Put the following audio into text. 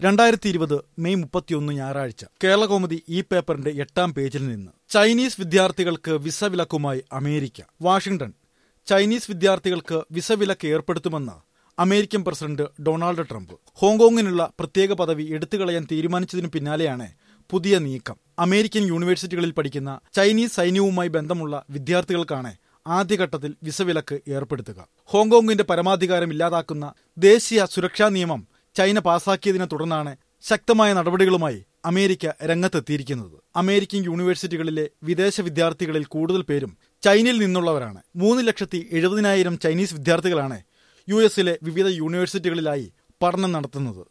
2020 May 31 ഞായറാഴ്ച കേരളകൗമുദി ഈ പേപ്പറിന്റെ 8-ാം പേജിൽ നിന്ന് ചൈനീസ് വിദ്യാർത്ഥികൾക്ക് വിസ വിലക്കുമായി അമേരിക്ക. വാഷിംഗ്ടൺ. ചൈനീസ് വിദ്യാർത്ഥികൾക്ക് വിസ വിലക്ക് ഏർപ്പെടുത്തുമെന്ന് അമേരിക്കൻ പ്രസിഡന്റ് ഡൊണാൾഡ് ട്രംപ്. ഹോങ്കോങ്ങിനുള്ള പ്രത്യേക പദവി എടുത്തുകളയാൻ തീരുമാനിച്ചതിനു പിന്നാലെയാണ് പുതിയ നീക്കം. അമേരിക്കൻ യൂണിവേഴ്സിറ്റികളിൽ പഠിക്കുന്ന ചൈനീസ് സൈന്യവുമായി ബന്ധമുള്ള വിദ്യാർത്ഥികൾക്കാണ് ആദ്യഘട്ടത്തിൽ വിസ വിലക്ക് ഏർപ്പെടുത്തുക. ഹോങ്കോങ്ങിന്റെ പരമാധികാരം ഇല്ലാതാക്കുന്ന ദേശീയ സുരക്ഷാ നിയമം ചൈന പാസാക്കിയതിനെ തുടർന്നാണ് ശക്തമായ നടപടികളുമായി അമേരിക്ക രംഗത്തെത്തിയിരിക്കുന്നത്. അമേരിക്കൻ യൂണിവേഴ്സിറ്റികളിലെ വിദേശ വിദ്യാർത്ഥികളിൽ കൂടുതൽ പേരും ചൈനയിൽ നിന്നുള്ളവരാണ്. 3,70,000 ചൈനീസ് വിദ്യാർത്ഥികളാണ് US വിവിധ യൂണിവേഴ്സിറ്റികളിലായി പഠനം നടത്തുന്നത്.